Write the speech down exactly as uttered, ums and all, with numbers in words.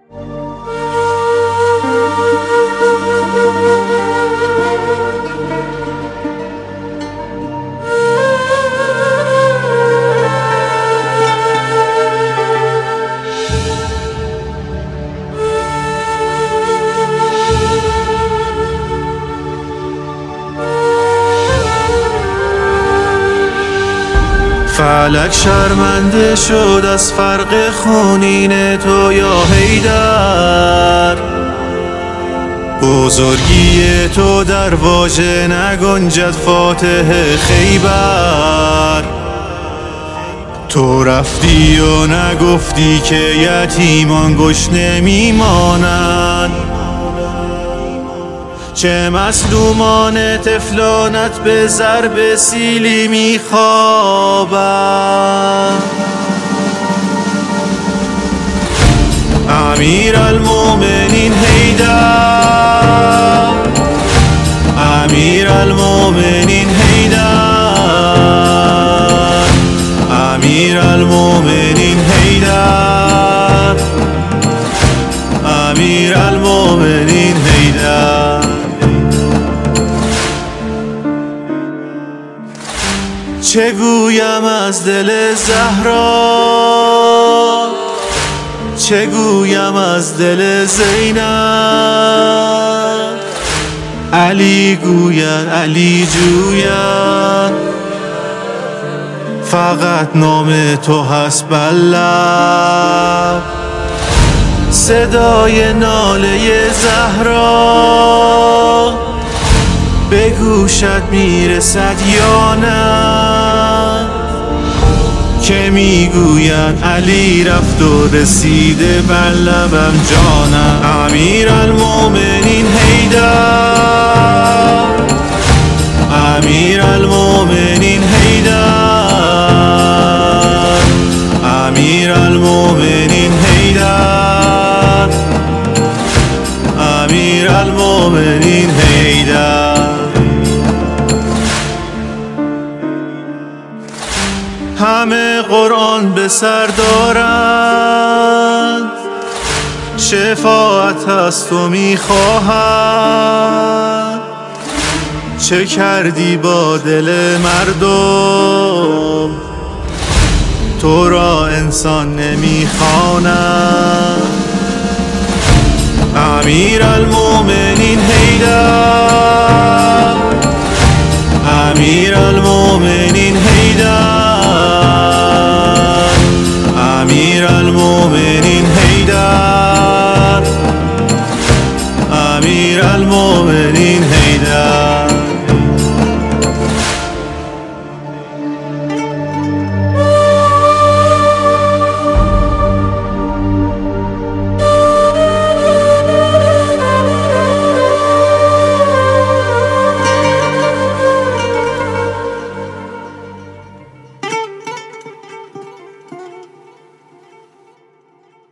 فلک شرمنده شد از فرق خونین تو یا حیدر، بزرگی تو در واژه نگنجد فاتح خیبر. تو رفتی و نگفتی که یتیمان گشنه میمانند، چه مظلومان طفلانت به ضرب سیلی میخوابند. امیرالمومنین حیدر، امیرالمومنین حیدر، امیرالمومنین حیدر، امیرالمومنین حیدر. چه گویم از دل زهرا، چه گویم از دل زینب. علی گوید علی جوید، فقط نام تو هست بر لب. صدای ناله زهرا به گوشت میرسد یا نه، که میگوید علی رفت و رسیده بر لبم جانم. امیرالمومنین حیدر، امیرالمومنین حیدر، امیرالمومنین حیدر، امیرالمومنین حیدر. همه قرآن به سر دارند، شفاعت از تو میخواهند. چه کردی با دل مردم، تو را انسان نمیخواند. امیرالمومنین حیدر،